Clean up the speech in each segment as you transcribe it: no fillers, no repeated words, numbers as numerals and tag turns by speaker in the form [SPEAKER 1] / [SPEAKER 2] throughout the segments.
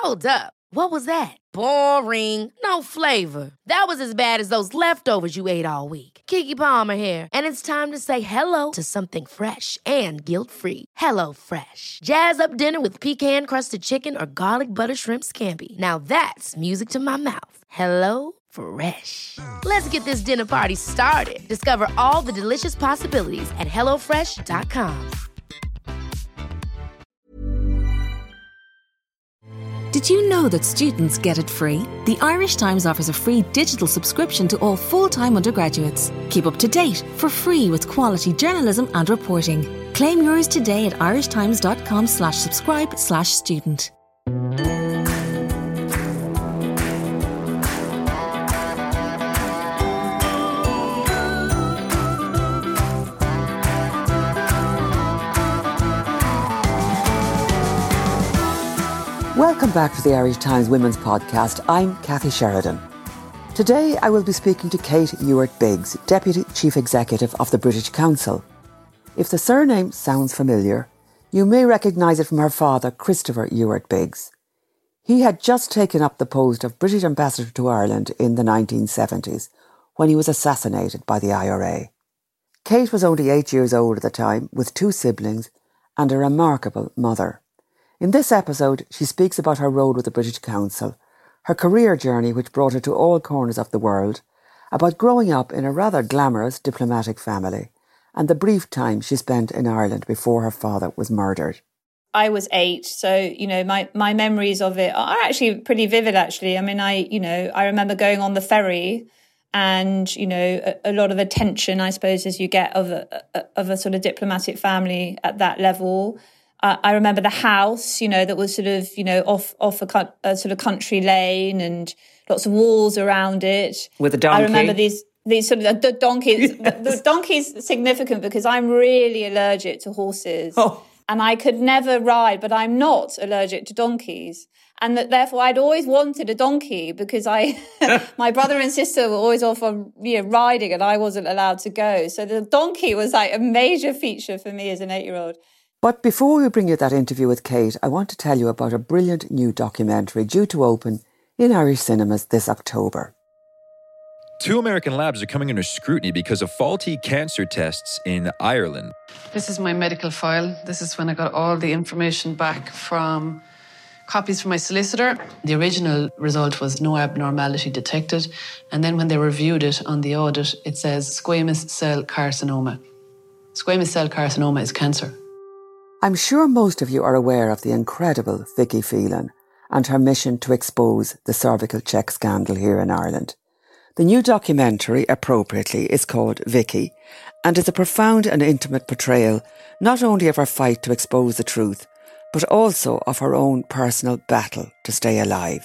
[SPEAKER 1] Hold up. What was that? Boring. No flavor. That was as bad as those leftovers you ate all week. Keke Palmer here, and it's time to say hello to something fresh and guilt-free. Hello Fresh. Jazz up dinner with pecan-crusted chicken or garlic butter shrimp scampi. Now that's music to my mouth. Hello Fresh. Let's get this dinner party started. Discover all the delicious possibilities at hellofresh.com.
[SPEAKER 2] Did you know that students get it free? The Irish Times offers a free digital subscription to all full-time undergraduates. Keep up to date for free with quality journalism and reporting. Claim yours today at irishtimes.com/subscribe/student.
[SPEAKER 3] Welcome back to the Irish Times Women's Podcast. I'm Kathy Sheridan. Today I will be speaking to Kate Ewart-Biggs, Deputy Chief Executive of the British Council. If the surname sounds familiar, you may recognise it from her father, Christopher Ewart-Biggs. He had just taken up the post of British Ambassador to Ireland in the 1970s, when he was assassinated by the IRA. Kate was only 8 years old at the time, with 2 siblings and a remarkable mother. In this episode, she speaks about her role with the British Council, her career journey which brought her to all corners of the world, about growing up in a rather glamorous diplomatic family, and the brief time she spent in Ireland before her father was murdered.
[SPEAKER 4] I was 8, so, my memories of it are actually pretty vivid, actually. I mean, I remember going on the ferry and, a lot of attention, I suppose, as you get of a sort of diplomatic family at that level. I remember the house, that was sort of, off a sort of country lane and lots of walls around it.
[SPEAKER 3] With a donkey.
[SPEAKER 4] I remember these sort of the donkeys. Yes. The donkey's significant because I'm really allergic to horses. Oh. And I could never ride, but I'm not allergic to donkeys. And therefore I'd always wanted a donkey because my brother and sister were always off on riding and I wasn't allowed to go. So the donkey was like a major feature for me as an 8-year-old.
[SPEAKER 3] But before we bring you that interview with Kate, I want to tell you about a brilliant new documentary due to open in Irish cinemas this October.
[SPEAKER 5] 2 American labs are coming under scrutiny because of faulty cancer tests in Ireland.
[SPEAKER 6] This is my medical file. This is when I got all the information back from copies from my solicitor. The original result was no abnormality detected. And then when they reviewed it on the audit, it says squamous cell carcinoma. Squamous cell carcinoma is cancer.
[SPEAKER 3] I'm sure most of you are aware of the incredible Vicky Phelan and her mission to expose the cervical check scandal here in Ireland. The new documentary, appropriately, is called Vicky, and is a profound and intimate portrayal not only of her fight to expose the truth, but also of her own personal battle to stay alive.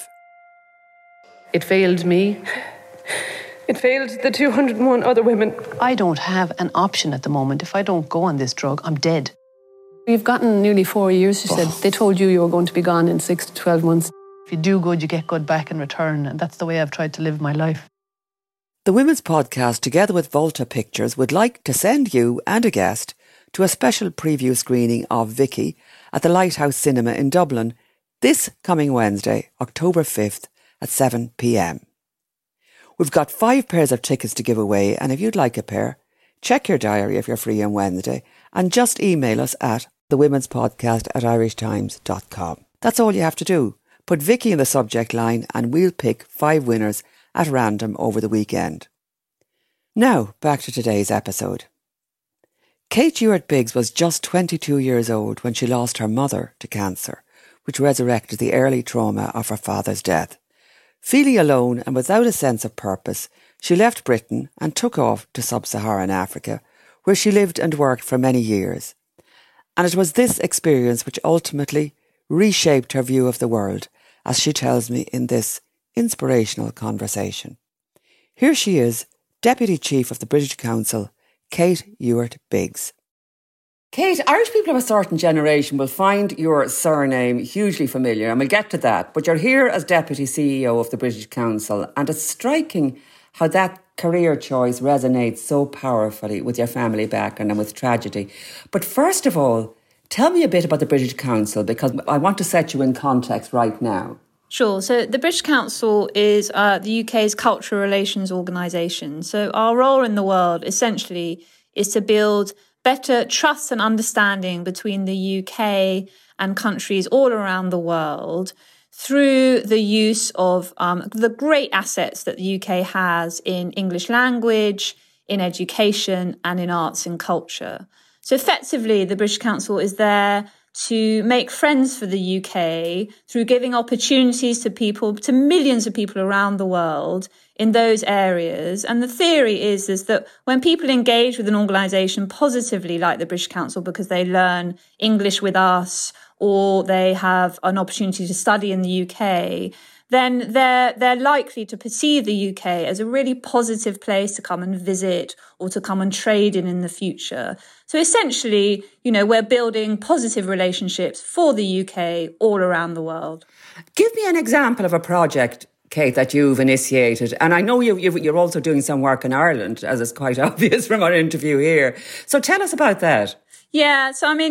[SPEAKER 6] It failed me. It failed the 201 other women. I don't have an option at the moment. If I don't go on this drug, I'm dead. You've gotten nearly 4 years, she said. They told you were going to be gone in 6 to 12 months. If you do good, you get good back in return. And that's the way I've tried to live my life.
[SPEAKER 3] The Women's Podcast, together with Volta Pictures, would like to send you and a guest to a special preview screening of Vicky at the Lighthouse Cinema in Dublin this coming Wednesday, October 5th at 7 p.m. We've got 5 pairs of tickets to give away, and if you'd like a pair, check your diary if you're free on Wednesday and just email us at thewomenspodcast@irishtimes.com. That's all you have to do. Put Vicky in the subject line and we'll pick 5 winners at random over the weekend. Now, back to today's episode. Kate Ewart-Biggs was just 22 years old when she lost her mother to cancer, which resurrected the early trauma of her father's death. Feeling alone and without a sense of purpose, she left Britain and took off to sub-Saharan Africa, where she lived and worked for many years. And it was this experience which ultimately reshaped her view of the world, as she tells me in this inspirational conversation. Here she is, Deputy Chief of the British Council, Kate Ewart-Biggs. Kate, Irish people of a certain generation will find your surname hugely familiar, and we'll get to that, but you're here as Deputy CEO of the British Council, and it's striking how that career choice resonates so powerfully with your family background and with tragedy. But first of all, tell me a bit about the British Council, because I want to set you in context right now.
[SPEAKER 4] Sure. So the British Council is the UK's cultural relations organisation. So our role in the world essentially is to build better trust and understanding between the UK and countries all around the world through the use of the great assets that the UK has in English language, in education, and in arts and culture. So effectively, the British Council is there to make friends for the UK through giving opportunities to people, to millions of people around the world in those areas. And the theory is that when people engage with an organisation positively like the British Council because they learn English with us or they have an opportunity to study in the UK, then they're likely to perceive the UK as a really positive place to come and visit or to come and trade in the future. So essentially, we're building positive relationships for the UK all around the world.
[SPEAKER 3] Give me an example of a project, Kate, that you've initiated. And I know you're also doing some work in Ireland, as is quite obvious from our interview here. So tell us about that.
[SPEAKER 4] Yeah, so I mean,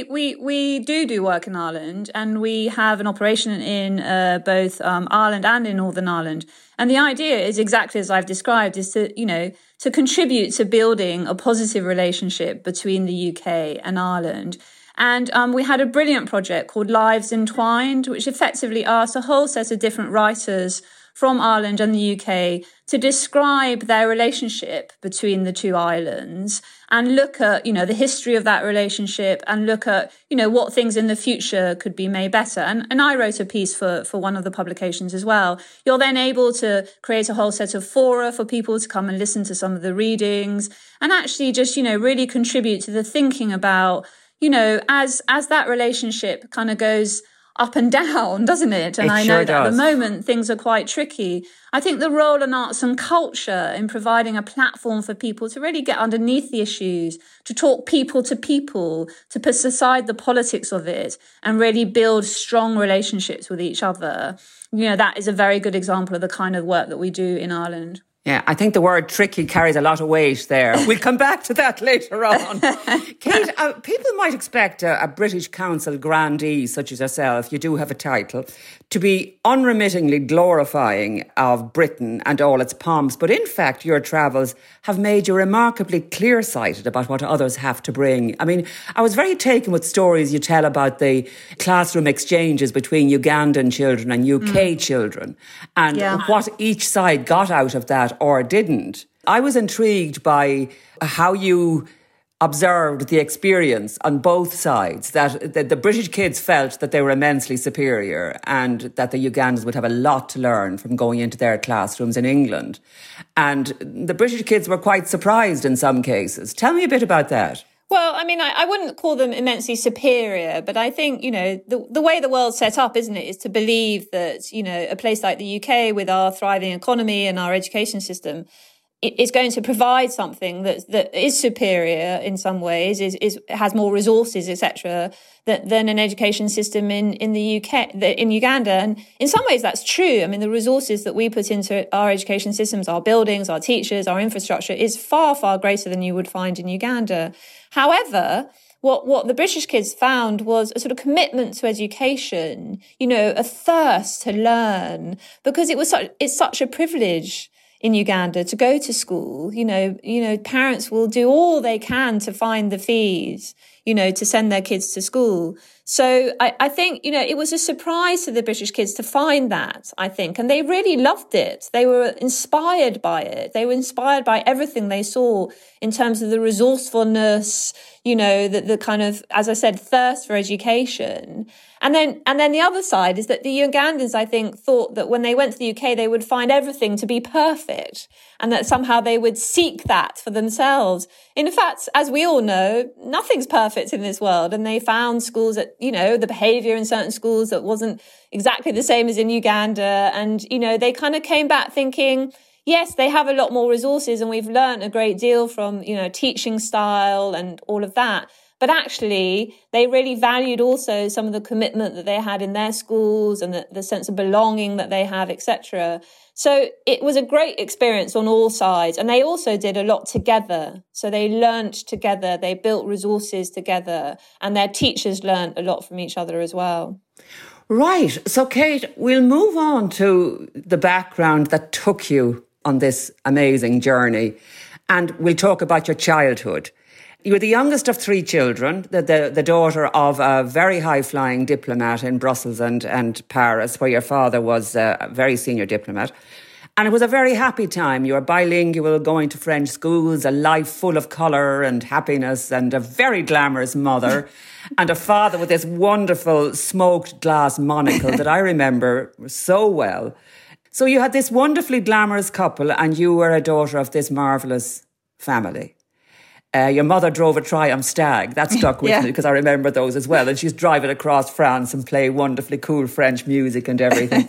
[SPEAKER 4] we do work in Ireland, and we have an operation in both Ireland and in Northern Ireland. And the idea is exactly as I've described, is to contribute to building a positive relationship between the UK and Ireland. And we had a brilliant project called Lives Entwined, which effectively asked a whole set of different writers from Ireland and the UK to describe their relationship between the two islands and look at, the history of that relationship and look at, what things in the future could be made better. And I wrote a piece for one of the publications as well. You're then able to create a whole set of fora for people to come and listen to some of the readings and actually just, really contribute to the thinking about, as that relationship kind of goes up and down, doesn't it? And I know that at the moment things are quite tricky. I think the role in arts and culture in providing a platform for people to really get underneath the issues, to talk people, to put aside the politics of it and really build strong relationships with each other. That is a very good example of the kind of work that we do in Ireland.
[SPEAKER 3] Yeah, I think the word tricky carries a lot of weight there. We'll come back to that later on. Kate, people might expect a British Council grandee such as yourself, you do have a title, to be unremittingly glorifying of Britain and all its pomps. But in fact, your travels have made you remarkably clear-sighted about what others have to bring. I mean, I was very taken with stories you tell about the classroom exchanges between Ugandan children and UK children and what each side got out of that or didn't. I was intrigued by how you observed the experience on both sides, that the British kids felt that they were immensely superior and that the Ugandans would have a lot to learn from going into their classrooms in England. And the British kids were quite surprised in some cases. Tell me a bit about that.
[SPEAKER 4] Well, I mean, I wouldn't call them immensely superior, but I think, the way the world's set up, isn't it, is to believe that, a place like the UK with our thriving economy and our education system is going to provide something that is superior in some ways, has more resources, etc., than an education system in the UK, in Uganda. And in some ways that's true. I mean, the resources that we put into our education systems, our buildings, our teachers, our infrastructure is far, far greater than you would find in Uganda. However, what the British kids found was a sort of commitment to education, a thirst to learn, because it's such a privilege in Uganda to go to school. Parents will do all they can to find the fees, to send their kids to school. So I think, it was a surprise to the British kids to find that, I think, and they really loved it. They were inspired by it. They were inspired by everything they saw in terms of the resourcefulness, the kind of, as I said, thirst for education. And then the other side is that the Ugandans, I think, thought that when they went to the UK, they would find everything to be perfect and that somehow they would seek that for themselves. In fact, as we all know, nothing's perfect in this world. And they found schools that, the behavior in certain schools that wasn't exactly the same as in Uganda. And, they kind of came back thinking, yes, they have a lot more resources and we've learned a great deal from, teaching style and all of that. But actually, they really valued also some of the commitment that they had in their schools and the sense of belonging that they have, etc. So it was a great experience on all sides. And they also did a lot together. So they learnt together, they built resources together, and their teachers learnt a lot from each other as well.
[SPEAKER 3] Right. So, Kate, we'll move on to the background that took you on this amazing journey. And we'll talk about your childhood. You were the youngest of 3 children, the daughter of a very high-flying diplomat in Brussels and Paris, where your father was a very senior diplomat. And it was a very happy time. You were bilingual, going to French schools, a life full of colour and happiness, and a very glamorous mother, and a father with this wonderful smoked glass monocle that I remember so well. So you had this wonderfully glamorous couple, and you were a daughter of this marvellous family. Your mother drove a Triumph Stag. That stuck with me because I remember those as well. And she's driving across France and playing wonderfully cool French music and everything.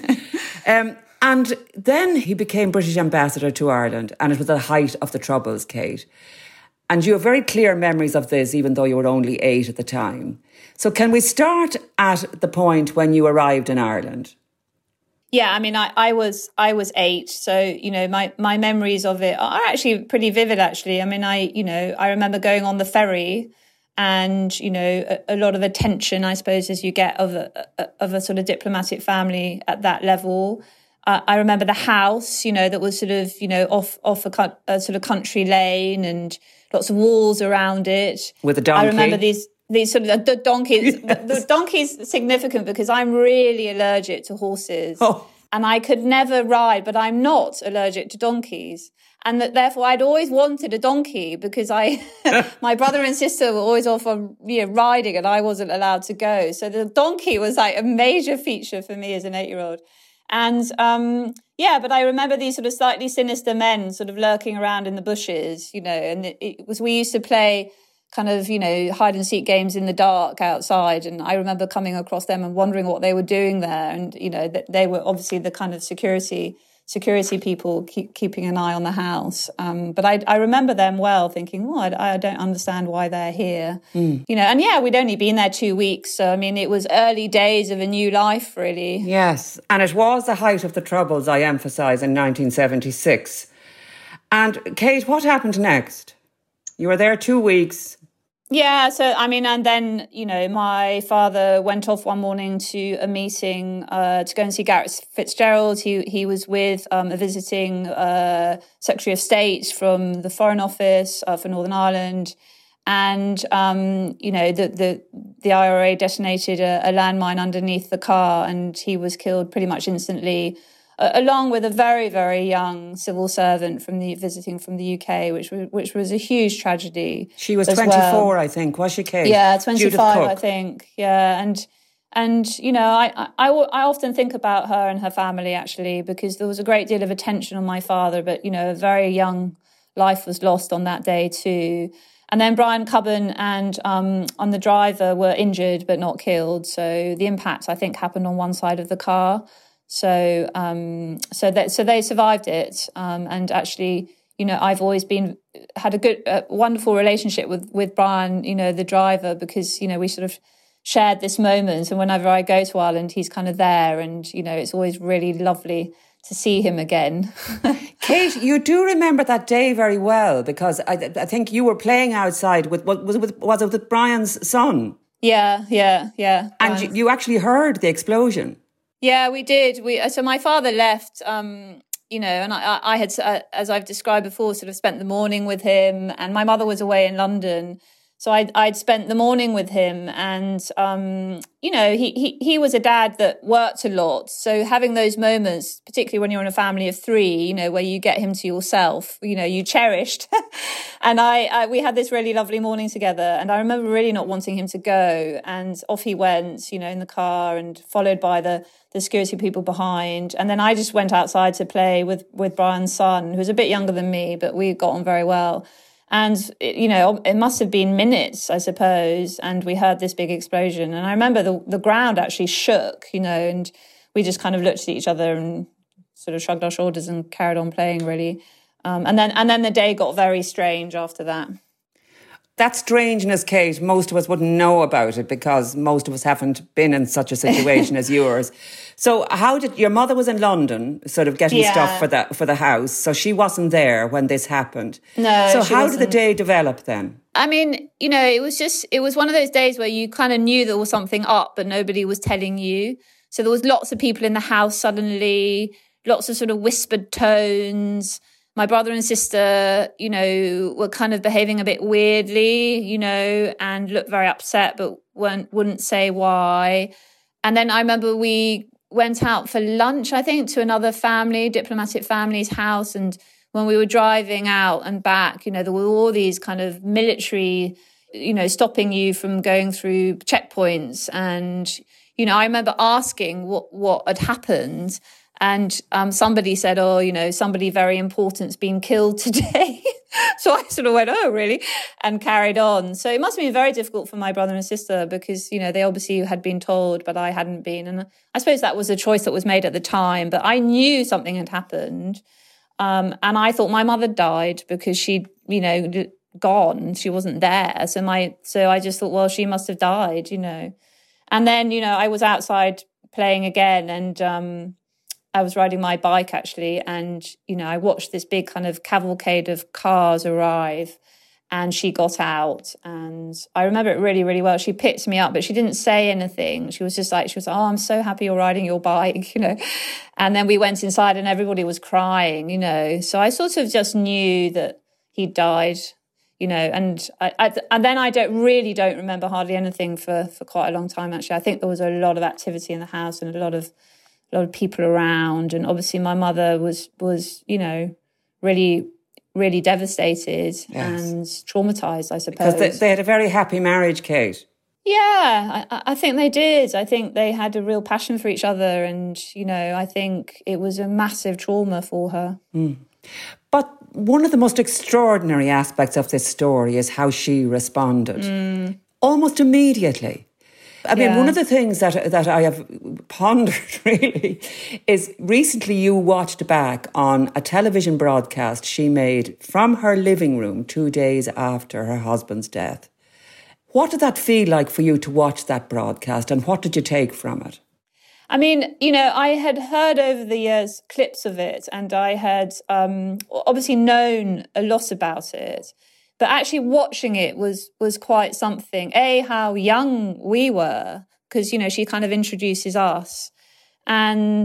[SPEAKER 3] And then he became British ambassador to Ireland, and it was the height of the Troubles, Kate. And you have very clear memories of this, even though you were only 8 at the time. So can we start at the point when you arrived in Ireland?
[SPEAKER 4] Yeah, I mean, I was 8, so, you know, my memories of it are actually pretty vivid, actually. I mean, I remember going on the ferry and, you know, a lot of attention, I suppose, as you get of a sort of diplomatic family at that level. I remember the house, you know, that was sort of, you know, off a sort of country lane and lots of walls around it.
[SPEAKER 3] With a donkey.
[SPEAKER 4] I remember these sort of the donkeys. Yes. The donkey's significant because I'm really allergic to horses. Oh. And I could never ride, but I'm not allergic to donkeys. And that therefore I'd always wanted a donkey because my brother and sister were always off on, you know, riding and I wasn't allowed to go. So the donkey was like a major feature for me as an 8-year-old. And but I remember these sort of slightly sinister men sort of lurking around in the bushes, you know, and we used to play kind of, you know, hide and seek games in the dark outside. And I remember coming across them and wondering what they were doing there. And, you know, they were obviously the kind of security people keeping an eye on the house. But I remember them well thinking, well, I don't understand why they're here. You know, and yeah, we'd only been there 2 weeks. So, I mean, it was early days of a new life, really. Yes.
[SPEAKER 3] And it was the height of the Troubles, I emphasise, in 1976. And Kate, what happened next? You were there 2 weeks.
[SPEAKER 4] Yeah, so, I mean, and then, you know, my father went off one morning to a meeting to go and see Gareth Fitzgerald. He was with a visiting Secretary of State from the Foreign Office for Northern Ireland. And, you know, the IRA detonated a landmine underneath the car and he was killed pretty much instantly, along with a very, very young civil servant visiting from the UK, which was a huge tragedy.
[SPEAKER 3] She was 24, I think, was she, Kate?
[SPEAKER 4] Yeah, 25, I think. Yeah, and you know, I often think about her and her family, actually, because there was a great deal of attention on my father, but, you know, a very young life was lost on that day too. And then Brian Cubban and on the driver were injured but not killed. So the impact, I think, happened on one side of the car. So they survived it, and actually, you know, I've always had a wonderful relationship with Brian, you know, the driver, because, you know, we sort of shared this moment, and whenever I go to Ireland, he's kind of there, and, you know, it's always really lovely to see him again.
[SPEAKER 3] Kate, you do remember that day very well, because I think you were playing outside was it with Brian's son?
[SPEAKER 4] Yeah.
[SPEAKER 3] And you actually heard the explosion.
[SPEAKER 4] Yeah, we did. So my father left, you know, and I had, as I've described before, sort of spent the morning with him, and my mother was away in London. So I'd spent the morning with him, and, you know, he was a dad that worked a lot. So having those moments, particularly when you're in a family of 3, you know, where you get him to yourself, you know, you cherished. And we had this really lovely morning together. And I remember really not wanting him to go. And off he went, you know, in the car, and followed by the security people behind. And then I just went outside to play with Brian's son, who was a bit younger than me, but we got on very well. And, you know, it must have been minutes, I suppose, and we heard this big explosion. And I remember the ground actually shook, you know, and we just kind of looked at each other and sort of shrugged our shoulders and carried on playing, really. And then the day got very strange after that.
[SPEAKER 3] that strangeness, Kate, most of us wouldn't know about it because most of us haven't been in such a situation as yours. So how did your mother was in London, sort of getting stuff for the house, so she wasn't there when this happened.
[SPEAKER 4] No.
[SPEAKER 3] So how did the day develop then?
[SPEAKER 4] I mean, you know, it was one of those days where you kind of knew there was something up, but nobody was telling you. So there was lots of people in the house suddenly, lots of sort of whispered tones. My brother and sister, you know, were kind of behaving a bit weirdly, you know, and looked very upset, but wouldn't say why. And then I remember we went out for lunch, I think, to another family, diplomatic family's house. And when we were driving out and back, you know, there were all these kind of military, you know, stopping you from going through checkpoints. And, you know, I remember asking what had happened. And somebody said, oh, you know, somebody very important's been killed today. So I sort of went, oh, really? And carried on. So it must have been very difficult for my brother and sister because, you know, they obviously had been told, but I hadn't been. And I suppose that was a choice that was made at the time. But I knew something had happened. And I thought my mother died because she'd, you know, gone. She wasn't there. So I just thought, well, she must have died, you know. And then, you know, I was outside playing again and I was riding my bike actually, and, you know, I watched this big kind of cavalcade of cars arrive and she got out and I remember it really, really well. She picked me up, but she didn't say anything. She was like, oh, I'm so happy you're riding your bike, you know. And then we went inside and everybody was crying, you know. So I sort of just knew that he died, you know, and then I don't remember hardly anything for quite a long time, actually. I think there was a lot of activity in the house and a lot of people around, and obviously my mother was you know, really, really devastated and traumatized, I suppose.
[SPEAKER 3] Because they had a very happy marriage, Kate.
[SPEAKER 4] Yeah, I think they did. I think they had a real passion for each other, and, you know, I think it was a massive trauma for her. Mm.
[SPEAKER 3] But one of the most extraordinary aspects of this story is how she responded. Almost immediately. I mean, one of the things that I have pondered, really, is recently you watched back on a television broadcast she made from her living room 2 days after her husband's death. What did that feel like for you to watch that broadcast, and what did you take from it?
[SPEAKER 4] I mean, you know, I had heard over the years clips of it, and I had obviously known a lot about it. But actually watching it was quite something. How young we were, because, you know, she kind of introduces us. And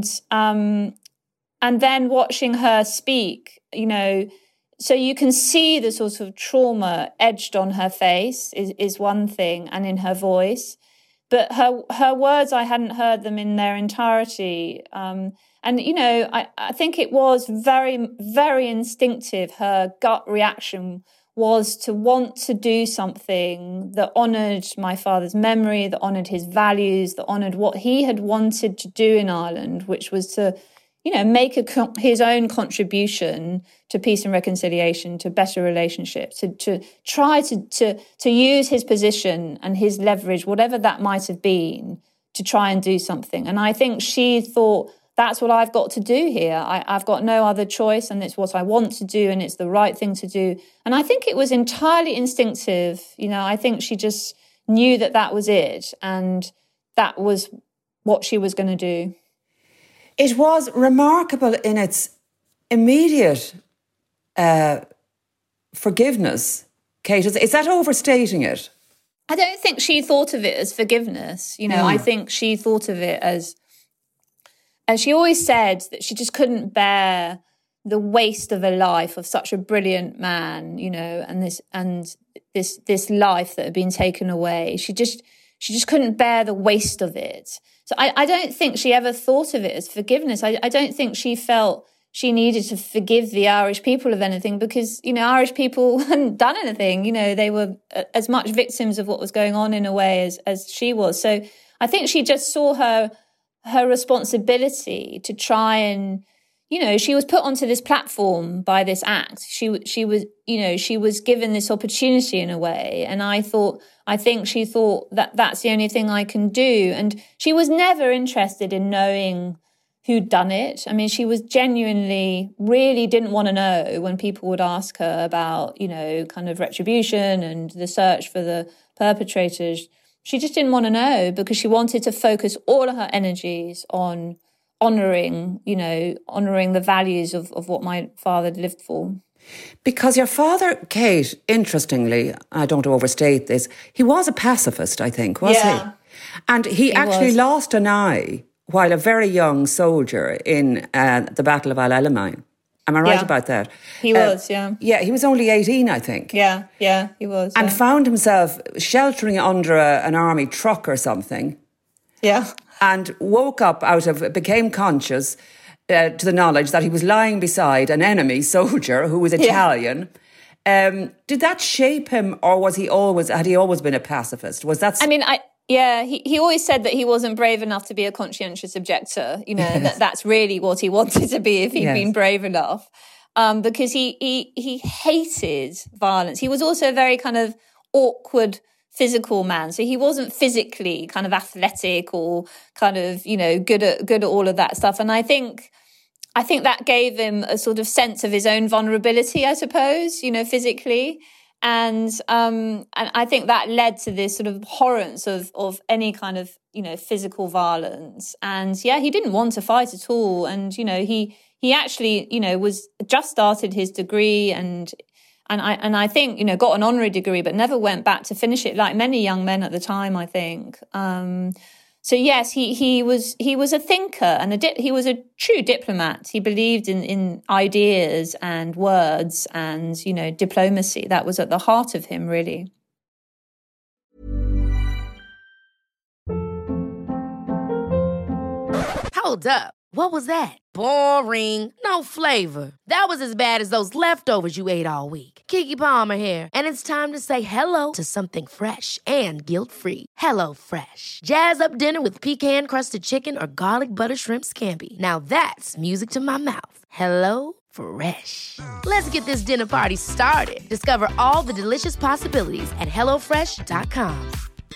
[SPEAKER 4] then watching her speak, you know, so you can see the sort of trauma edged on her face is one thing, and in her voice. But her words, I hadn't heard them in their entirety. And, you know, I think it was very, very instinctive. Her gut reaction was to want to do something that honoured my father's memory, that honoured his values, that honoured what he had wanted to do in Ireland, which was to, you know, make his own contribution to peace and reconciliation, to better relationships, to try to use his position and his leverage, whatever that might have been, to try and do something. And I think she thought, that's what I've got to do here. I've got no other choice, and it's what I want to do, and it's the right thing to do. And I think it was entirely instinctive. You know, I think she just knew that was it, and that was what she was going to do.
[SPEAKER 3] It was remarkable in its immediate forgiveness, Kate. Is that overstating it?
[SPEAKER 4] I don't think she thought of it as forgiveness. You know, I think she thought of it as she always said that she just couldn't bear the waste of a life of such a brilliant man, you know, and this life that had been taken away. She just couldn't bear the waste of it. So I don't think she ever thought of it as forgiveness. I don't think she felt she needed to forgive the Irish people of anything because, you know, Irish people hadn't done anything. You know, they were as much victims of what was going on in a way as she was. So I think she just saw her responsibility to try and, you know, she was put onto this platform by this act. She was, you know, she was given this opportunity in a way. And I think she thought that that's the only thing I can do. And she was never interested in knowing who'd done it. I mean, she was genuinely, really didn't want to know when people would ask her about, you know, kind of retribution and the search for the perpetrators. She just didn't want to know because she wanted to focus all of her energies on honouring the values of what my father lived for.
[SPEAKER 3] Because your father, Kate, interestingly, I don't want to overstate this, he was a pacifist, I think, was he? And he actually lost an eye while a very young soldier in the Battle of Al Alamein. Am I right about that?
[SPEAKER 4] He was, yeah.
[SPEAKER 3] Yeah, he was only 18, I think.
[SPEAKER 4] Yeah, he was.
[SPEAKER 3] And found himself sheltering under an army truck or something.
[SPEAKER 4] Yeah.
[SPEAKER 3] And became conscious to the knowledge that he was lying beside an enemy soldier who was Italian. Did that shape him, or had he always been a pacifist?
[SPEAKER 4] He always said that he wasn't brave enough to be a conscientious objector. You know, that's really what he wanted to be if he'd been brave enough. Because he hated violence. He was also a very kind of awkward physical man. So he wasn't physically kind of athletic or kind of, you know, good at all of that stuff. And I think that gave him a sort of sense of his own vulnerability, I suppose, you know, physically. And I think that led to this sort of abhorrence of any kind of, you know, physical violence. And he didn't want to fight at all. And, you know, he actually, you know, was just started his degree and I think, you know, got an honorary degree, but never went back to finish it like many young men at the time, I think. So yes, he was a thinker and he was a true diplomat. He believed in ideas and words and, you know, diplomacy. That was at the heart of him, really.
[SPEAKER 1] Hold up. What was that? Boring. No flavor. That was as bad as those leftovers you ate all week. Keke Palmer here, and it's time to say hello to something fresh and guilt-free. Hello Fresh. Jazz up dinner with pecan-crusted chicken or garlic butter shrimp scampi. Now that's music to my mouth. Hello Fresh. Let's get this dinner party started. Discover all the delicious possibilities at HelloFresh.com.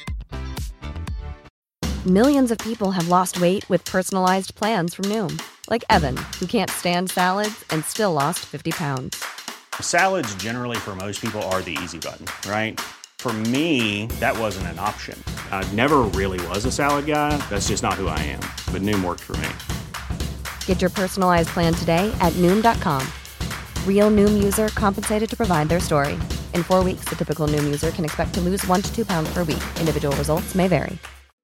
[SPEAKER 7] Millions of people have lost weight with personalized plans from Noom. Like Evan, who can't stand salads and still lost 50 pounds.
[SPEAKER 8] Salads generally for most people are the easy button, right? For me, that wasn't an option. I never really was a salad guy. That's just not who I am. But Noom worked for me.
[SPEAKER 7] Get your personalized plan today at Noom.com. Real Noom user compensated to provide their story. In 4 weeks, the typical Noom user can expect to lose 1 to 2 pounds per week. Individual results may vary.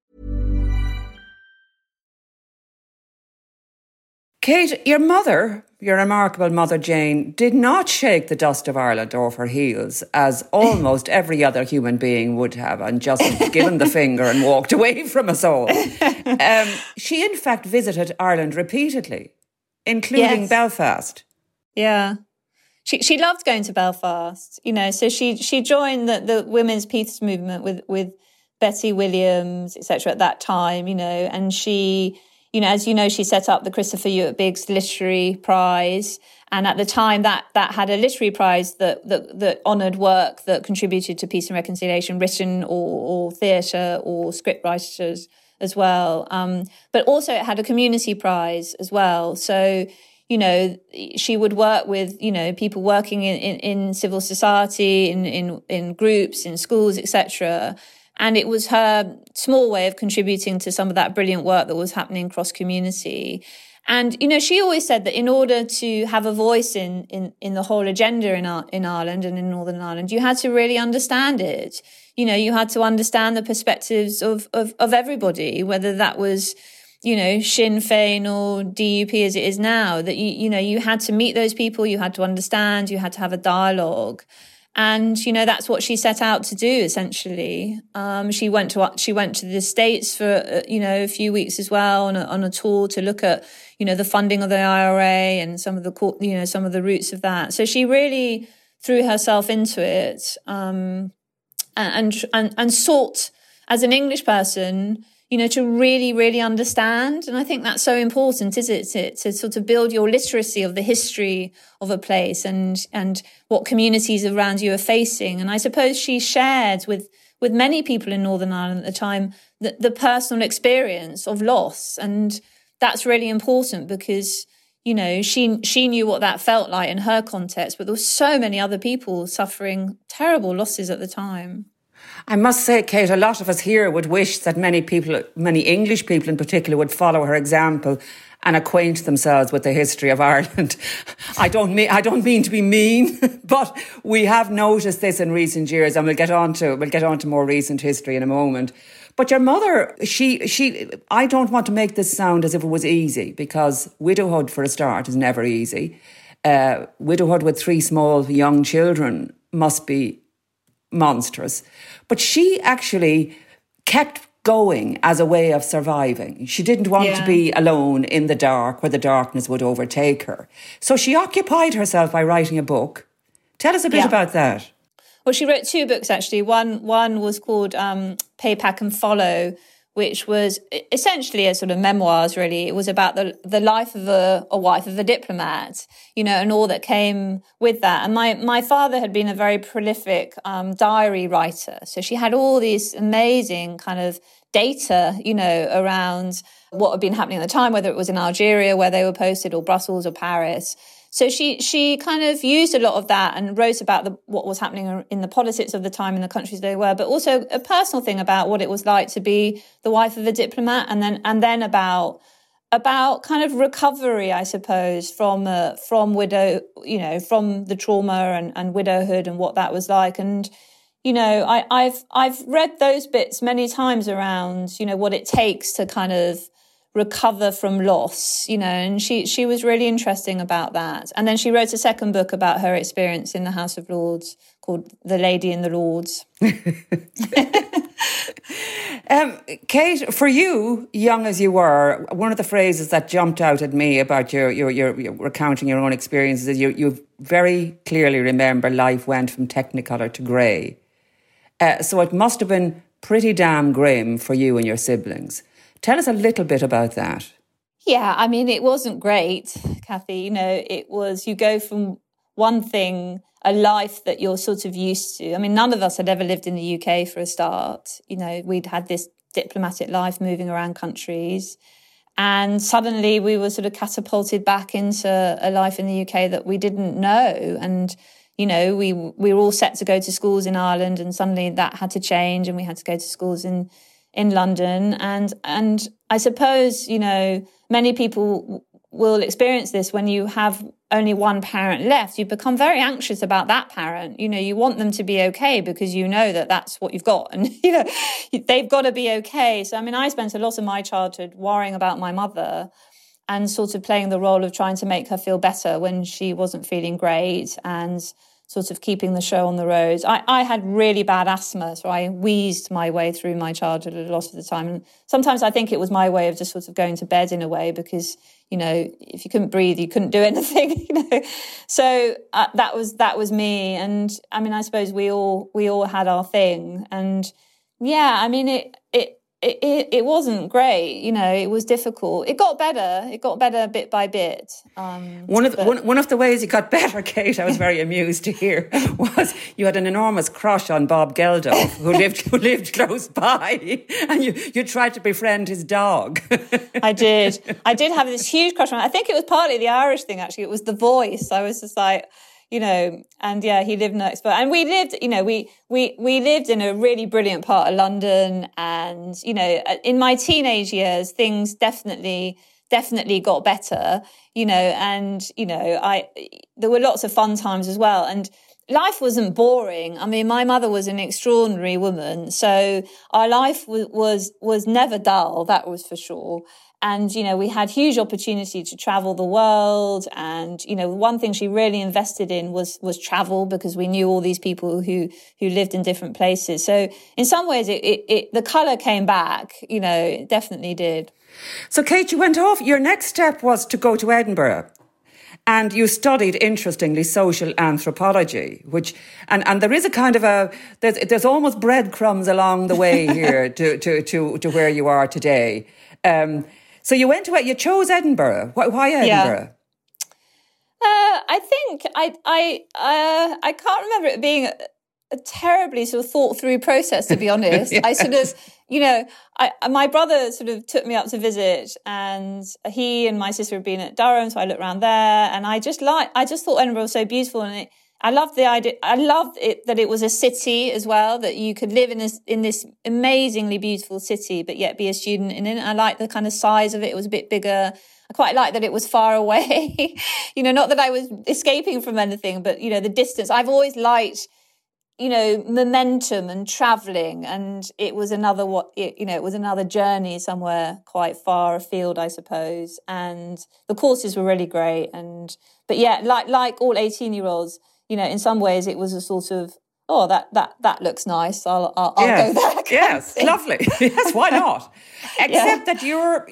[SPEAKER 3] Kate, your remarkable mother Jane, did not shake the dust of Ireland off her heels, as almost every other human being would have, and just given the finger and walked away from us all. She, in fact, visited Ireland repeatedly, including Belfast.
[SPEAKER 4] Yeah. She loved going to Belfast, you know, so she joined the women's peace movement with Betty Williams, etc. at that time, you know, and she... You know, as you know, she set up the Christopher Ewart Biggs Literary Prize. And at the time that had a literary prize that honoured work that contributed to peace and reconciliation, written or theatre or script writers as well. But also it had a community prize as well. So, you know, she would work with, you know, people working in civil society, in groups, in schools, etc. And it was her small way of contributing to some of that brilliant work that was happening cross community. And, you know, she always said that in order to have a voice in the whole agenda in Ireland and in Northern Ireland, you had to really understand it. You know, you had to understand the perspectives of everybody, whether that was, you know, Sinn Féin or DUP as it is now, that, you know, you had to meet those people, you had to understand, you had to have a dialogue. And, you know, that's what she set out to do, essentially. She went to the States for, you know, a few weeks as well on a tour to look at, you know, the funding of the IRA and some of the roots of that. So she really threw herself into it, and sought, as an English person, you know, to really, really understand. And I think that's so important, is it? To sort of build your literacy of the history of a place and what communities around you are facing. And I suppose she shared with many people in Northern Ireland at the time the personal experience of loss and, that's really important because, you know, she knew what that felt like in her context, but there were so many other people suffering terrible losses at the time.
[SPEAKER 3] I must say, Kate, a lot of us here would wish that many English people in particular, would follow her example and acquaint themselves with the history of Ireland. I don't mean to be mean, but we have noticed this in recent years, and we'll get on to more recent history in a moment. But your mother, I don't want to make this sound as if it was easy, because widowhood, for a start, is never easy. Widowhood with 3 small young children must be monstrous. But she actually kept going as a way of surviving. She didn't want to be alone in the dark where the darkness would overtake her. So she occupied herself by writing a book. Tell us a bit about that.
[SPEAKER 4] Well, she wrote 2 books, actually. One was called Pay, Pack and Follow, which was essentially a sort of memoirs, really. It was about the life of a wife of a diplomat, you know, and all that came with that. And my father had been a very prolific diary writer. So she had all these amazing kind of data, you know, around what had been happening at the time, whether it was in Algeria, where they were posted, or Brussels or Paris. So she kind of used a lot of that and wrote about what was happening in the politics of the time in the countries they were, but also a personal thing about what it was like to be the wife of a diplomat, and then about kind of recovery, I suppose, from widow, you know, from the trauma and widowhood and what that was like. And you know, I've read those bits many times around, you know, what it takes to kind of recover from loss, you know, and she was really interesting about that. And then she wrote a second book about her experience in the House of Lords called The Lady in the Lords.
[SPEAKER 3] Kate, for you, young as you were, one of the phrases that jumped out at me about your recounting your own experiences is you very clearly remember life went from Technicolor to grey. So it must have been pretty damn grim for you and your siblings. Tell us a little bit about that.
[SPEAKER 4] Yeah, I mean, it wasn't great, Kathy. You know, it was, you go from one thing, a life that you're sort of used to. I mean, none of us had ever lived in the UK for a start. You know, we'd had this diplomatic life moving around countries. And suddenly we were sort of catapulted back into a life in the UK that we didn't know. And, you know, we were all set to go to schools in Ireland, and suddenly that had to change, and we had to go to schools in London. And I suppose, you know, many people will experience this when you have only one parent left. You become very anxious about that parent. You know, you want them to be okay because you know that that's what you've got, and, you know, they've got to be okay. So, I mean, I spent a lot of my childhood worrying about my mother and sort of playing the role of trying to make her feel better when she wasn't feeling great, and sort of keeping the show on the road. I had really bad asthma, so I wheezed my way through my childhood a lot of the time. And sometimes I think it was my way of just sort of going to bed in a way, because, you know, if you couldn't breathe, you couldn't do anything, you know. So that was me. And I mean, I suppose we all had our thing. And yeah, I mean, it wasn't great, you know. It was difficult. It got better bit by bit.
[SPEAKER 3] One of the ways it got better, Kate, I was very amused to hear, was you had an enormous crush on Bob Geldof, who lived close by, and you tried to befriend his dog.
[SPEAKER 4] I did have this huge crush on him. I think it was partly the Irish thing, actually. It was the voice. I was just like, you know, and yeah, he lived next door. And we lived, you know, we lived in a really brilliant part of London. And, you know, in my teenage years, things definitely got better, you know, and, you know, there were lots of fun times as well. And life wasn't boring. I mean, my mother was an extraordinary woman. So our life was never dull, that was for sure. And, you know, we had huge opportunity to travel the world. And, you know, one thing she really invested in was travel, because we knew all these people who lived in different places. So in some ways, the colour came back, you know, it definitely did.
[SPEAKER 3] So, Kate, you went off. Your next step was to go to Edinburgh. And you studied, interestingly, social anthropology, which, and there is a kind of there's almost breadcrumbs along the way here to where you are today. So you chose Edinburgh. Why Edinburgh?
[SPEAKER 4] I think I can't remember it being a terribly sort of thought through process, to be honest. I sort of, my brother sort of took me up to visit, and he and my sister had been at Durham, so I looked around there, and I just thought Edinburgh was so beautiful, and I loved the idea. I loved it that it was a city as well, that you could live in this amazingly beautiful city, but yet be a student in it. I liked the kind of size of it. It was a bit bigger. I quite liked that it was far away. Not that I was escaping from anything, but, the distance. I've always liked, momentum and traveling. And it was another journey somewhere quite far afield, I suppose. And the courses were really great. But yeah, like all 18-year-olds, in some ways it was a sort of, oh, that looks nice. I'll go there.
[SPEAKER 3] Yes, lovely. Yes, why not? Except that your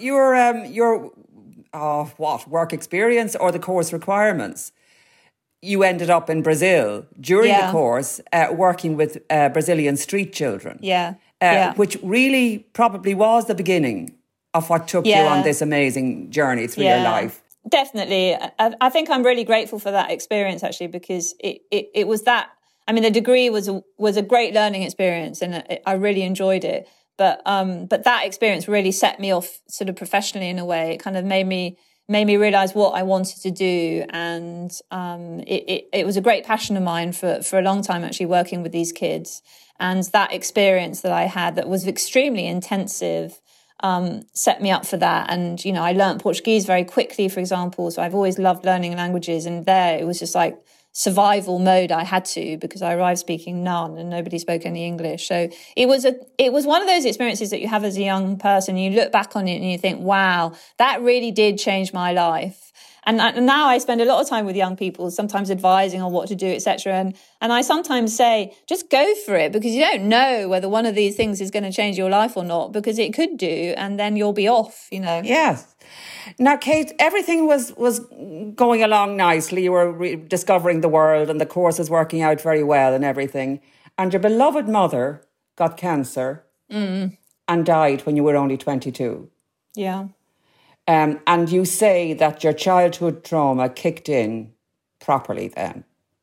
[SPEAKER 3] work experience or the course requirements, you ended up in Brazil during the course working with Brazilian street children. Which really probably was the beginning of what took you on this amazing journey through your life.
[SPEAKER 4] Definitely. I think I'm really grateful for that experience, actually, because it was that. I mean, the degree was a great learning experience, and I really enjoyed it. But that experience really set me off sort of professionally in a way. It kind of made me realize what I wanted to do, and it was a great passion of mine for a long time, actually, working with these kids. And that experience that I had, that was extremely intensive, set me up for that. And I learned Portuguese very quickly, for example. So I've always loved learning languages, and there it was just like survival mode. I had to, because I arrived speaking none and nobody spoke any English. So it was one of those experiences that you have as a young person. You look back on it and you think, wow, that really did change my life. And now I spend a lot of time with young people, sometimes advising on what to do, etc. And I sometimes say, just go for it, because you don't know whether one of these things is going to change your life or not, because it could do, and then you'll be off,
[SPEAKER 3] Yes. Now, Kate, everything was going along nicely. You were discovering the world, and the course was working out very well and everything. And your beloved mother got cancer and died when you were only 22.
[SPEAKER 4] Yeah.
[SPEAKER 3] And you say that your childhood trauma kicked in properly then.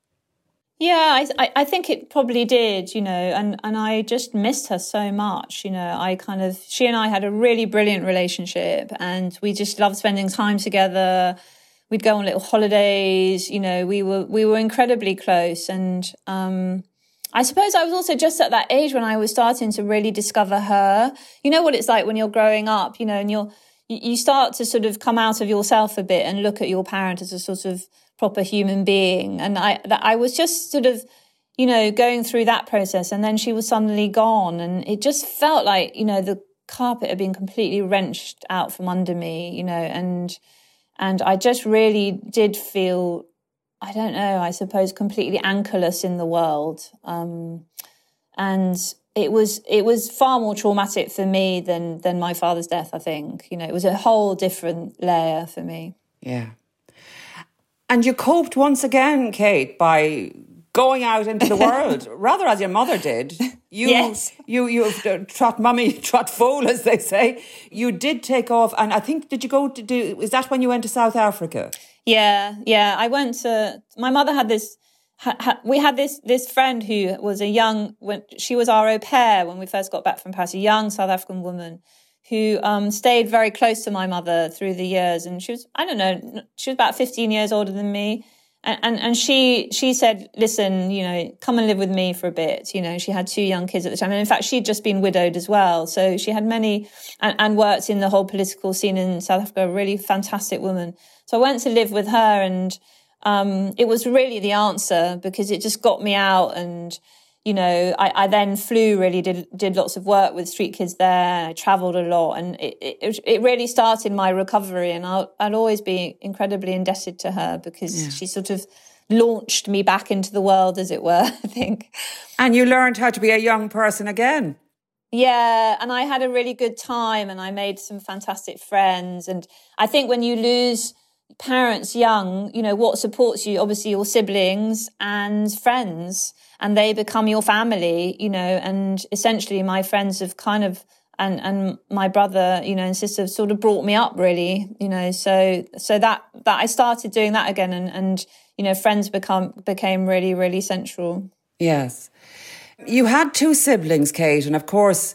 [SPEAKER 4] Yeah, I think it probably did, and I just missed her so much. She and I had a really brilliant relationship, and we just loved spending time together. We'd go on little holidays, we were incredibly close. And I suppose I was also just at that age when I was starting to really discover her. You know what it's like when you're growing up, and you start to sort of come out of yourself a bit and look at your parent as a sort of proper human being. And I was just sort of, going through that process, and then she was suddenly gone, and it just felt like, the carpet had been completely wrenched out from under me, and I just really did feel, I don't know, I suppose completely anchorless in the world. And it was far more traumatic for me than my father's death, I think. It was a whole different layer for me.
[SPEAKER 3] Yeah. And you coped once again, Kate, by going out into the world, rather as your mother did.
[SPEAKER 4] Yes.
[SPEAKER 3] You trot mummy, trot foal, as they say. You did take off, and I think, did you go to do, is that when you went to South Africa?
[SPEAKER 4] Yeah. I went to, my mother had this, we had this friend who was she was our au pair when we first got back from Paris, a young South African woman who stayed very close to my mother through the years. And she was, I don't know, she was about 15 years older than me. And she said, listen, come and live with me for a bit. She had 2 young kids at the time. And in fact, she'd just been widowed as well. So she had many, and worked in the whole political scene in South Africa, a really fantastic woman. So I went to live with her, and it was really the answer, because it just got me out. And, I then flew, really did lots of work with street kids there. I travelled a lot, and it really started my recovery. And I'll always be incredibly indebted to her, because she sort of launched me back into the world, as it were, I think.
[SPEAKER 3] And you learned how to be a young person again.
[SPEAKER 4] Yeah, and I had a really good time, and I made some fantastic friends. And I think when you lose parents young, what supports you, obviously your siblings and friends, and they become your family, and essentially my friends have kind of, and my brother, and sister sort of brought me up, really, so that I started doing that again, and friends became really, really central.
[SPEAKER 3] Yes. You had 2 siblings, Kate, and of course,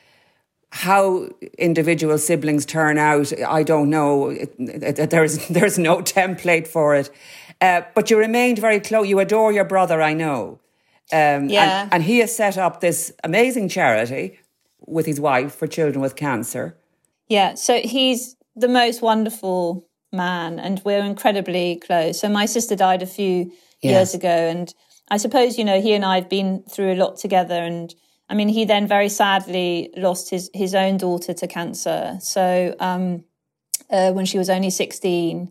[SPEAKER 3] how individual siblings turn out, I don't know. There's no template for it. But you remained very close. You adore your brother, I know. And he has set up this amazing charity with his wife for children with cancer.
[SPEAKER 4] Yeah, so he's the most wonderful man and we're incredibly close. So my sister died a few years ago, and I suppose, you know, he and I have been through a lot together, and I mean, he then very sadly lost his own daughter to cancer. So when she was only 16.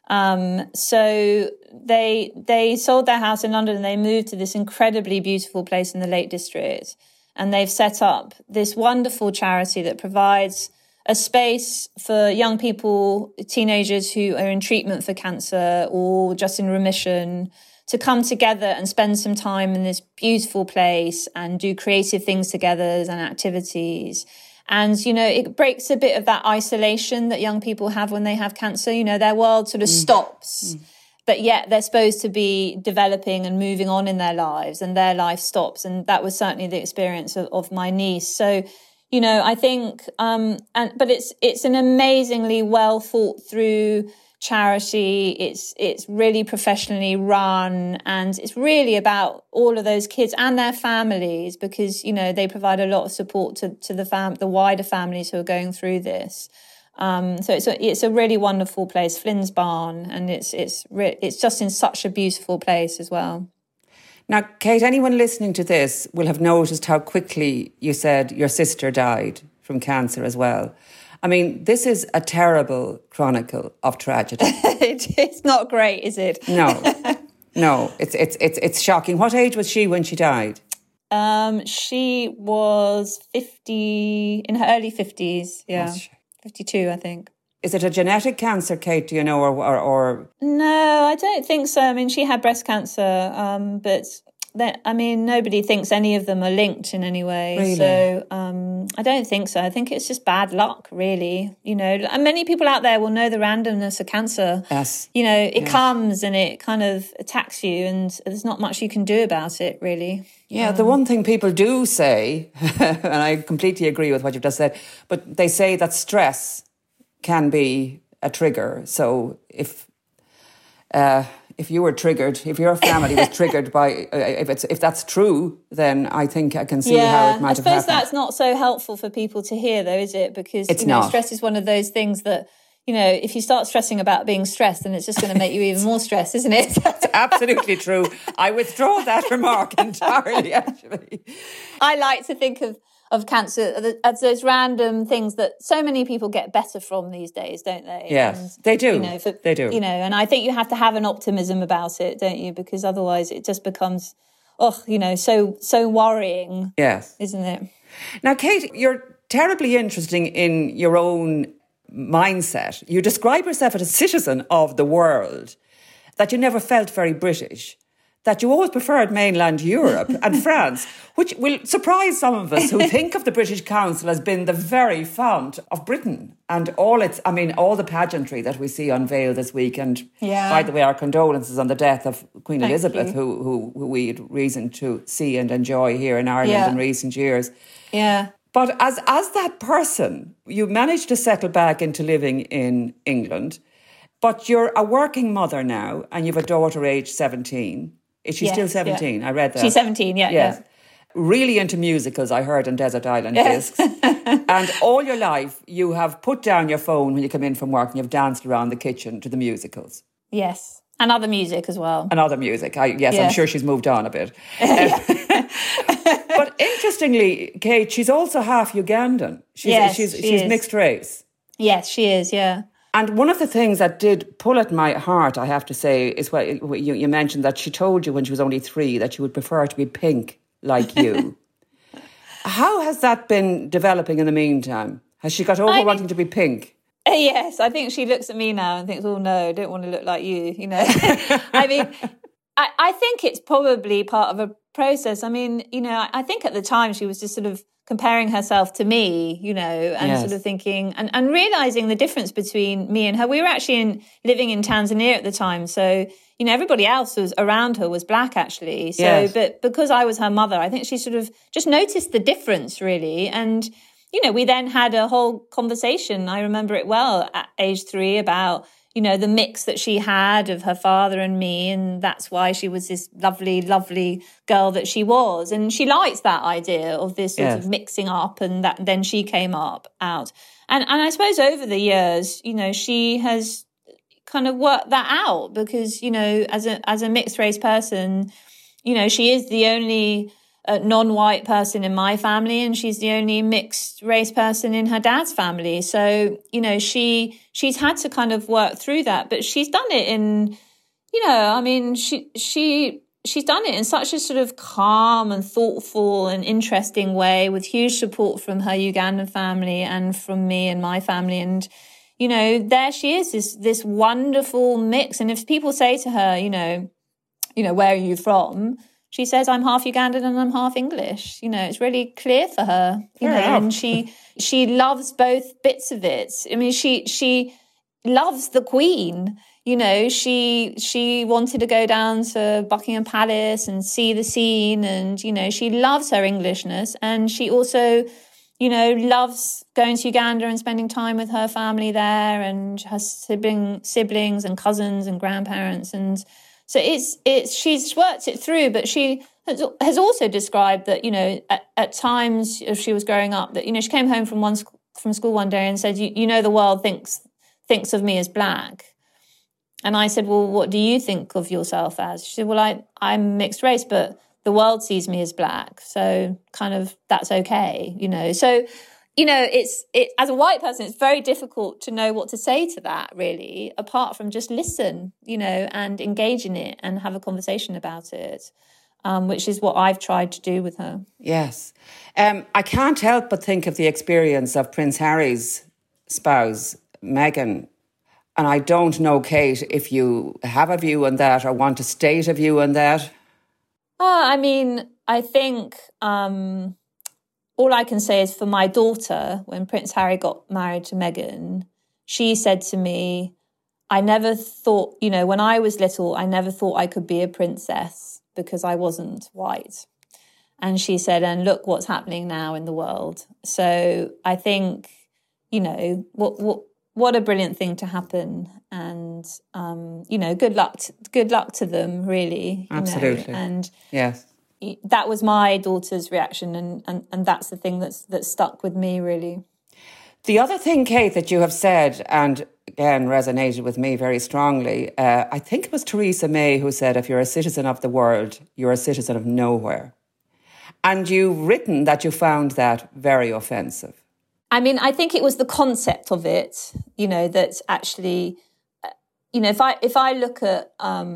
[SPEAKER 4] So they sold their house in London and they moved to this incredibly beautiful place in the Lake District. And they've set up this wonderful charity that provides a space for young people, teenagers who are in treatment for cancer or just in remission, to come together and spend some time in this beautiful place and do creative things together and activities. And, you know, it breaks a bit of that isolation that young people have when they have cancer. You know, their world sort of stops, but yet they're supposed to be developing and moving on in their lives, and their life stops. And that was certainly the experience of my niece. So, you know, I think, but it's an amazingly well thought through charity. It's really professionally run, and it's really about all of those kids and their families, because, you know, they provide a lot of support to the wider families who are going through this. So it's a really wonderful place, Flynn's Barn, and it's just in such a beautiful place as well.
[SPEAKER 3] Now, Kate, anyone listening to this will have noticed how quickly you said your sister died from cancer as well. I mean, this is a terrible chronicle of tragedy.
[SPEAKER 4] It's not great, is it?
[SPEAKER 3] No, it's shocking. What age was she when she died?
[SPEAKER 4] She was 50, in her early 50s, yeah. 52, I think.
[SPEAKER 3] Is it a genetic cancer, Kate, do you know, or? No,
[SPEAKER 4] I don't think so. I mean, she had breast cancer, but nobody thinks any of them are linked in any way.
[SPEAKER 3] Really?
[SPEAKER 4] So I don't think so. I think it's just bad luck, really. You know, and many people out there will know the randomness of cancer.
[SPEAKER 3] Yes.
[SPEAKER 4] You know, it comes and it kind of attacks you, and there's not much you can do about it, really.
[SPEAKER 3] Yeah, the one thing people do say, and I completely agree with what you've just said, but they say that stress can be a trigger. So if you were triggered, if your family was triggered by, if that's true, then I think I can see how it might have happened.
[SPEAKER 4] I suppose that's not so helpful for people to hear, though, is it? Because stress is one of those things that, you know, if you start stressing about being stressed, then it's just going to make you even more stressed, isn't it?
[SPEAKER 3] That's absolutely true. I withdraw that remark entirely, actually.
[SPEAKER 4] I like to think of cancer as those random things that so many people get better from these days, don't they?
[SPEAKER 3] Yes, they do.
[SPEAKER 4] You know,
[SPEAKER 3] they do.
[SPEAKER 4] You know, and I think you have to have an optimism about it, don't you? Because otherwise it just becomes, so worrying.
[SPEAKER 3] Yes.
[SPEAKER 4] Isn't it?
[SPEAKER 3] Now, Kate, you're terribly interesting in your own mindset. You describe yourself as a citizen of the world, that you never felt very British, that you always preferred mainland Europe and France, which will surprise some of us who think of the British Council as being the very fount of Britain and all the pageantry that we see unveiled this week. And by the way, our condolences on the death of Queen Elizabeth, who we had reason to see and enjoy here in Ireland in recent years.
[SPEAKER 4] Yeah.
[SPEAKER 3] But as that person, you managed to settle back into living in England, but you're a working mother now and you've a daughter aged 17. Is she still 17? Yeah. I read that.
[SPEAKER 4] She's 17, yes.
[SPEAKER 3] Really into musicals, I heard, on Desert Island Discs. And all your life, you have put down your phone when you come in from work and you've danced around the kitchen to the musicals.
[SPEAKER 4] Yes. And other music as well.
[SPEAKER 3] And other music. I'm sure she's moved on a bit. But interestingly, Kate, she's also half Ugandan. She's mixed race.
[SPEAKER 4] Yes, she is, yeah.
[SPEAKER 3] And one of the things that did pull at my heart, I have to say, is what you mentioned, that she told you when she was only 3 that she would prefer to be pink like you. How has that been developing in the meantime? Has she got over wanting to be pink?
[SPEAKER 4] Yes, I think she looks at me now and thinks, oh no, I don't want to look like you, you know. I mean, I think it's probably part of process. I mean, I think at the time she was just sort of comparing herself to me, and sort of thinking and realizing the difference between me and her. We were actually living in Tanzania at the time. So, everybody else was around her was black, actually. So, but because I was her mother, I think she sort of just noticed the difference, really. And, we then had a whole conversation. I remember it well at age 3 about, the mix that she had of her father and me. And that's why she was this lovely, lovely girl that she was. And she liked that idea of this sort of mixing up, and that then she came out. And I suppose over the years, she has kind of worked that out because, as a mixed race person, she is the only non-white person in my family, and she's the only mixed race person in her dad's family. So, she's had to kind of work through that, but she's done it in, she's done it in such a sort of calm and thoughtful and interesting way, with huge support from her Ugandan family and from me and my family. And, there she is, this wonderful mix. And if people say to her, where are you from? She says, I'm half Ugandan and I'm half English. It's really clear for her, and she loves both bits of it. I mean, she loves the Queen. She wanted to go down to Buckingham Palace and see the scene, and, she loves her Englishness. And she also, loves going to Uganda and spending time with her family there and her siblings and cousins and grandparents. And so she's worked it through, but she has also described that, at times as she was growing up, that, she came home from school one day and said, the world thinks of me as black. And I said, well, what do you think of yourself as? She said, well, I'm mixed race, but the world sees me as black. So kind of that's okay, So, it's as a white person, it's very difficult to know what to say to that, really, apart from just listen, and engage in it and have a conversation about it, which is what I've tried to do with her.
[SPEAKER 3] Yes. I can't help but think of the experience of Prince Harry's spouse, Meghan. And I don't know, Kate, if you have a view on that or want to state a view on that.
[SPEAKER 4] I think all I can say is for my daughter, when Prince Harry got married to Meghan, she said to me, I never thought, when I was little, I never thought I could be a princess because I wasn't white. And she said, and look what's happening now in the world. So I think, what a brilliant thing to happen. And, good luck to them, really.
[SPEAKER 3] Absolutely.
[SPEAKER 4] And
[SPEAKER 3] yes,
[SPEAKER 4] that was my daughter's reaction. And that's the thing that's stuck with me, really.
[SPEAKER 3] The other thing, Kate, that you have said, and again resonated with me very strongly, I think it was Theresa May who said, if you're a citizen of the world, you're a citizen of nowhere. And you've written that you found that very offensive.
[SPEAKER 4] I think it was the concept of it, that actually, if I look at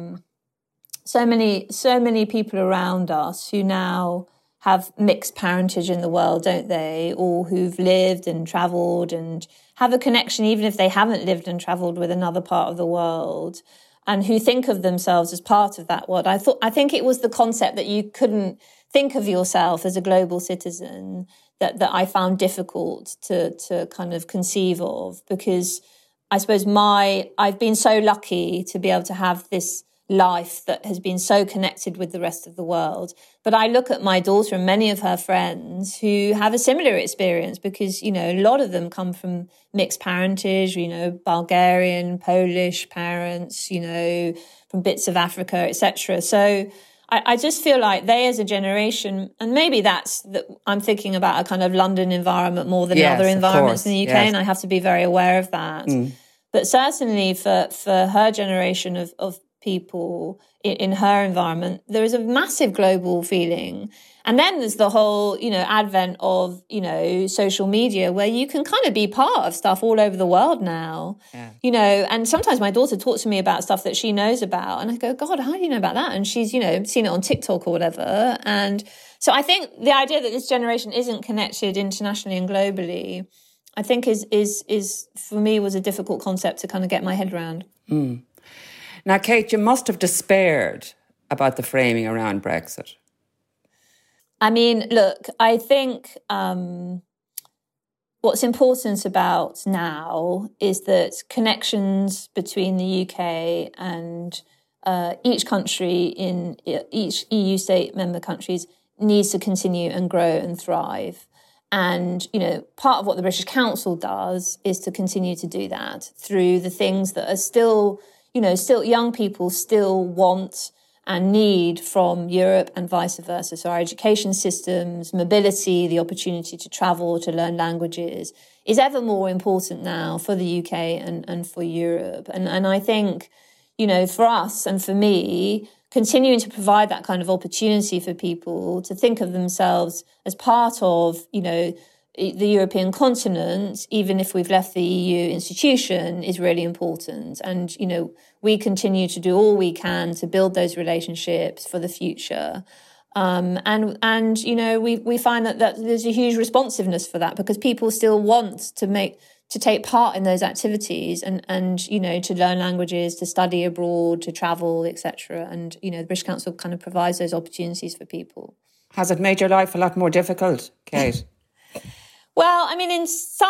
[SPEAKER 4] so many people around us who now have mixed parentage in the world, don't they? Or who've lived and travelled and have a connection, even if they haven't lived and travelled with another part of the world, and who think of themselves as part of that world. I think it was the concept that you couldn't think of yourself as a global citizen that I found difficult to kind of conceive of, because I suppose I've been so lucky to be able to have this life that has been so connected with the rest of the world. But I look at my daughter and many of her friends who have a similar experience, because, a lot of them come from mixed parentage, Bulgarian, Polish parents, from bits of Africa, etc. So I just feel like they as a generation, and maybe I'm thinking about a kind of London environment more than other environments in the UK, and I have to be very aware of that. But certainly for her generation of people in her environment, there is a massive global feeling. And then there's the whole, advent of, social media, where you can kind of be part of stuff all over the world now, and sometimes my daughter talks to me about stuff that she knows about. And I go, God, how do you know about that? And she's, seen it on TikTok or whatever. And so I think the idea that this generation isn't connected internationally and globally, I think is for me was a difficult concept to kind of get my head around.
[SPEAKER 3] Now, Kate, you must have despaired about the framing around Brexit.
[SPEAKER 4] I mean, look, I think what's important about now is that connections between the UK and each country in each EU state member countries needs to continue and grow and thrive. And, part of what the British Council does is to continue to do that through the things that are still young people still want and need from Europe and vice versa. So our education systems, mobility, the opportunity to travel, to learn languages is ever more important now for the UK and for Europe. And I think, for us and for me, continuing to provide that kind of opportunity for people to think of themselves as part of, the European continent, even if we've left the EU institution, is really important. And, we continue to do all we can to build those relationships for the future. And we find that there's a huge responsiveness for that because people still want to take part in those activities and to learn languages, to study abroad, to travel, etc. And, the British Council kind of provides those opportunities for people.
[SPEAKER 3] Has it made your life a lot more difficult, Kate?
[SPEAKER 4] Well, I mean, in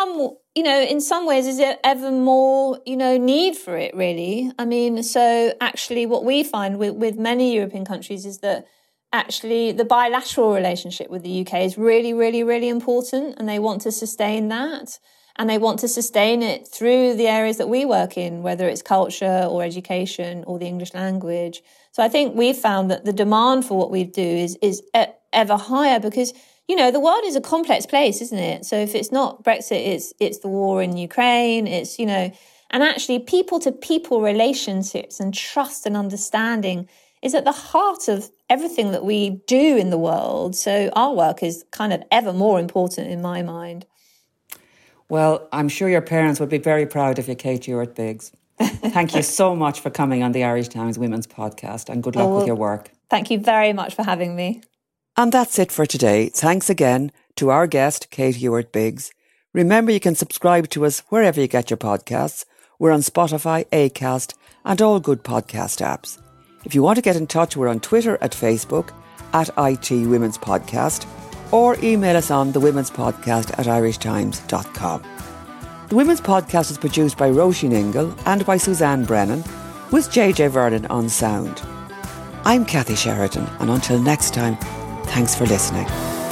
[SPEAKER 4] some ways, is there ever more, need for it, really? I mean, so actually what we find with many European countries is that actually the bilateral relationship with the UK is really, really, really important, and they want to sustain that. And they want to sustain it through the areas that we work in, whether it's culture or education or the English language. So I think we've found that the demand for what we do is ever higher because, the world is a complex place, isn't it? So if it's not Brexit, it's the war in Ukraine, and actually people-to-people relationships and trust and understanding is at the heart of everything that we do in the world. So our work is kind of ever more important in my mind.
[SPEAKER 3] Well, I'm sure your parents would be very proud of you, Kate Ewart-Biggs. Thank you so much for coming on the Irish Times Women's Podcast, and good luck with your work.
[SPEAKER 4] Thank you very much for having me.
[SPEAKER 3] And that's it for today. Thanks again to our guest, Kate Ewart-Biggs. Remember, you can subscribe to us wherever you get your podcasts. We're on Spotify, Acast, and all good podcast apps. If you want to get in touch, we're on Twitter, at Facebook, at IT Women's Podcast, or email us on thewomenspodcast@irishtimes.com. The Women's Podcast is produced by Roisin Ingle and by Suzanne Brennan, with JJ Vernon on sound. I'm Kathy Sheridan, and until next time, thanks for listening.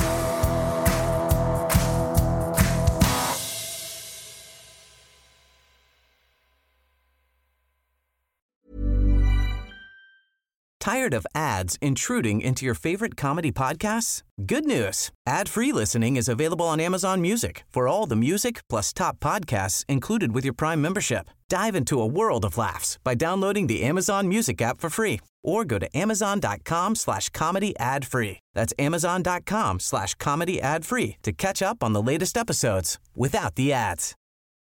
[SPEAKER 9] Tired of ads intruding into your favorite comedy podcasts? Good news. Ad-free listening is available on Amazon Music for all the music plus top podcasts included with your Prime membership. Dive into a world of laughs by downloading the Amazon Music app for free or go to amazon.com/comedy ad-free. That's amazon.com/comedy ad-free to catch up on the latest episodes without the ads.